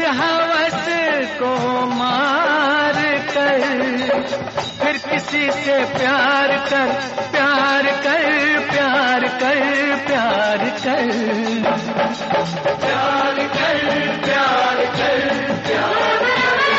हवस को मार कर फिर किसी से प्यार कर, प्यार कर, प्यार कर, प्यार कर, प्यार कर, प्यार कर, प्यार कर।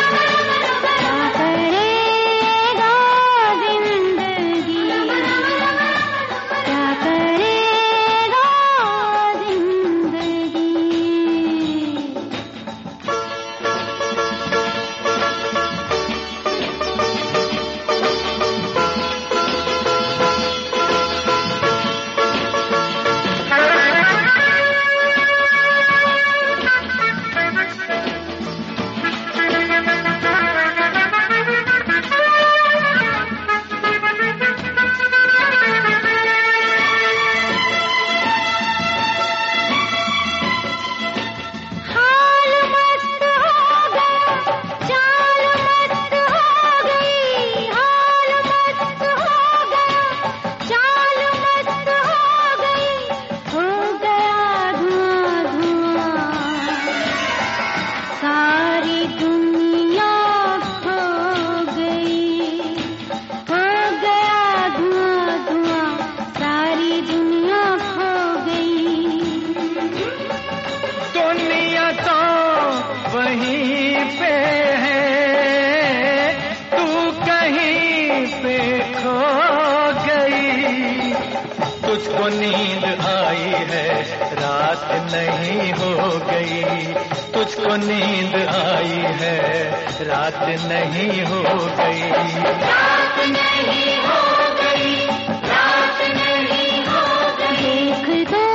वहीं पे है, तू कहीं पे खो गई। तुझको नींद आई है, रात नहीं हो गई। तुझको नींद आई है, रात नहीं हो गई। रात नहीं हो गई, रात नहीं हो गई। देख दो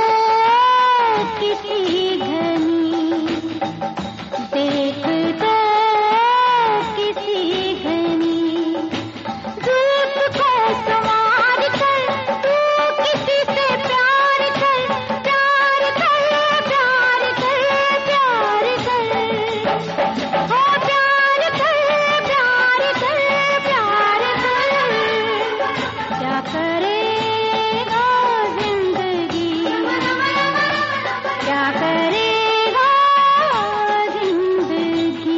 किसी घनी, देख दो किसी घनी, धूप को संवार कर, तू किसी से प्यार कर, प्यार कर, प्यार कर, प्यार कर, हो प्यार कर, प्यार कर, प्यार कर। क्या करेगा जिंदगी, क्या करेगा जिंदगी।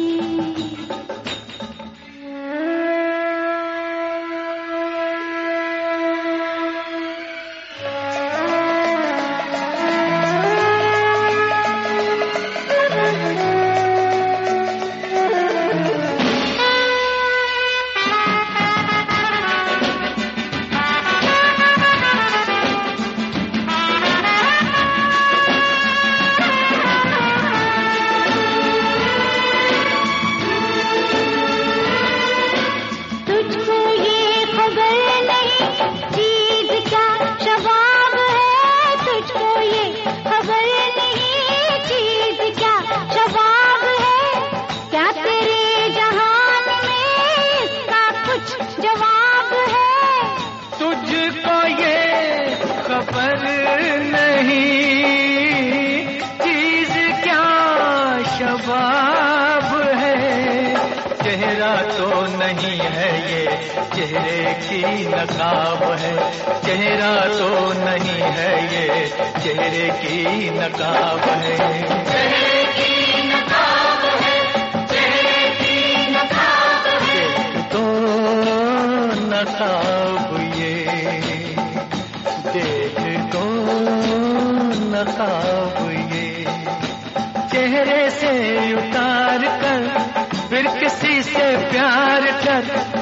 तुझको ये खबर नहीं चीज क्या शबाब है, तुझको ये खबर नहीं चीज क्या शबाब है। क्या तेरे जहान में इसका कुछ जवाब है। तुझको ये खबर नहीं चीज क्या शबाब है। चेहरा तो नहीं है ये, चेहरे की नकाब है। चेहरा तो नहीं है ये, चेहरे की नकाब है। चेहरे की नकाब है, चेहरे की नकाब है। देख तो नकाब ये, देख तो नकाब ये। चेहरे से उतार कर फिर किसी से प्यार कर,